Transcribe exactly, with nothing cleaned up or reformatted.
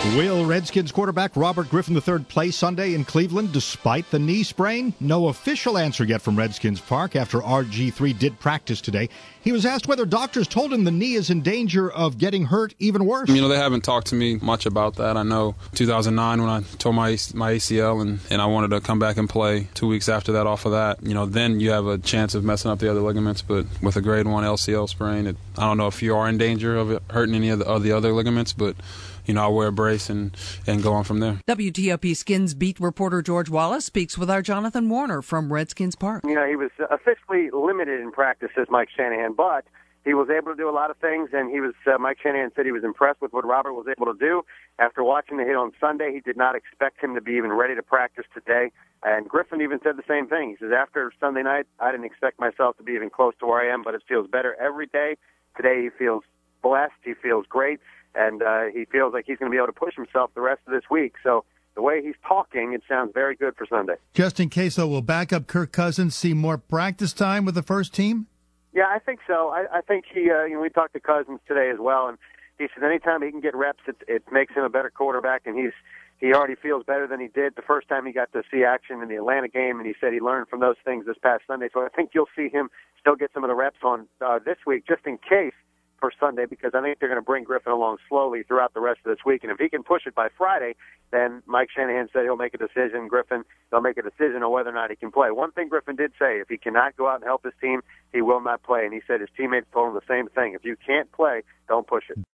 Will Redskins quarterback Robert Griffin the third play Sunday in Cleveland despite the knee sprain? No official answer yet from Redskins Park after R G three did practice today. He was asked whether doctors told him the knee is in danger of getting hurt even worse. You know, they haven't talked to me much about that. I know two thousand nine when I tore my my A C L and, and I wanted to come back and play two weeks after that off of that, you know, then you have a chance of messing up the other ligaments. But with a grade one L C L sprain, it, I don't know if you are in danger of it hurting any of the, of the other ligaments, but you know, I'll wear a brace and, and go on from there. W T O P Skins beat reporter George Wallace speaks with our Jonathan Warner from Redskins Park. You know, he was officially limited in practice, says Mike Shanahan, but he was able to do a lot of things, and he was. Uh, Mike Shanahan said he was impressed with what Robert was able to do. After watching the hit on Sunday, he did not expect him to be even ready to practice today. And Griffin even said the same thing. He says, after Sunday night, I didn't expect myself to be even close to where I am, but it feels better every day. Today he feels blessed. He feels great. And uh, he feels like he's going to be able to push himself the rest of this week. So the way he's talking, it sounds very good for Sunday. Just in case, though, will backup Kirk Cousins see more practice time with the first team? Yeah, I think so. I, I think he, uh, you know, we talked to Cousins today as well, and he said anytime he can get reps, it, it makes him a better quarterback, and he's he already feels better than he did the first time he got to see action in the Atlanta game, and he said he learned from those things this past Sunday. So I think you'll see him still get some of the reps on uh, this week, just in case, for Sunday, because I think they're going to bring Griffin along slowly throughout the rest of this week. And if he can push it by Friday, then Mike Shanahan said he'll make a decision. Griffin, they'll make a decision on whether or not he can play. One thing Griffin did say, if he cannot go out and help his team, he will not play. And he said his teammates told him the same thing. If you can't play, don't push it.